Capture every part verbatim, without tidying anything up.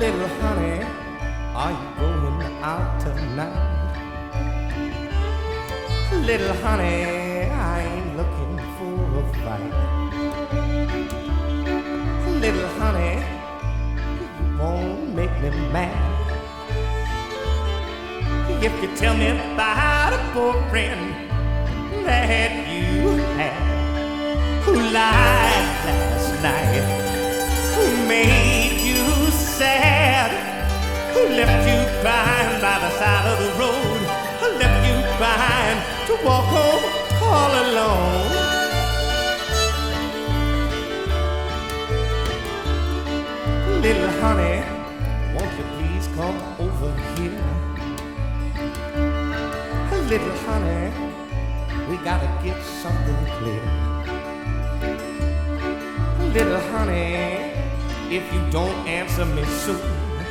Little honey, are you going out tonight? Little honey, I ain't looking for a fight. Little honey, you won't make me mad if you tell me about a boyfriend that you had, who lied last night, who made you sad, who left you crying by the side of the road, who left you crying to walk home all alone. Little honey, won't you please come over here? Little honey, we gotta get something clear. Little honey, if you don't answer me soon,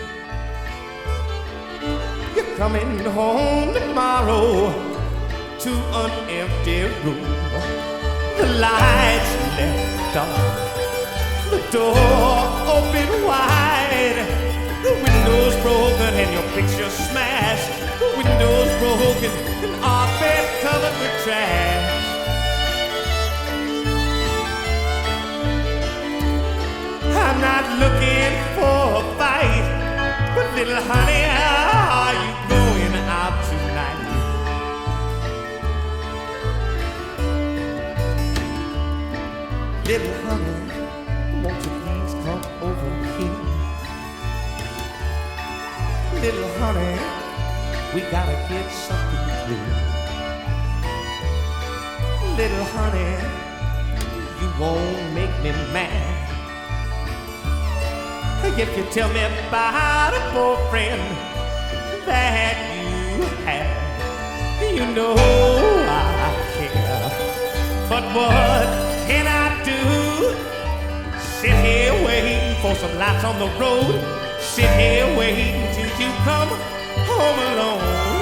you're coming home tomorrow to an empty room. The lights left dark, the door open wide, the windows broken and your picture smashed, the windows broken and our bed covered with trash. I'm not looking for a fight, but little honey, are you going out tonight? Little honey, won't you please come over here? Little honey, we gotta get something clear. Little honey, you won't make me mad if you tell me about a boyfriend that you had. You know I care, but what can I do? Sit here waiting for some lights on the road, sit here waiting till you come home alone.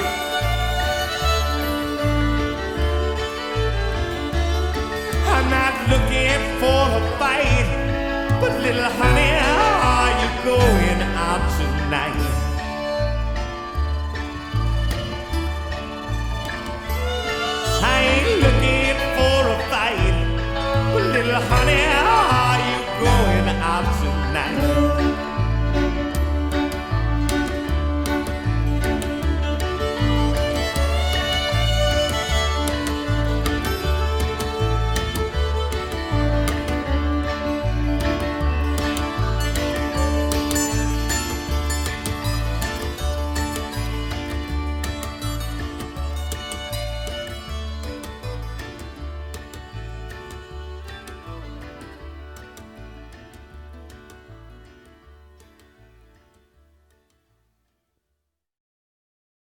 I'm not looking for a fight, but little honey, are you going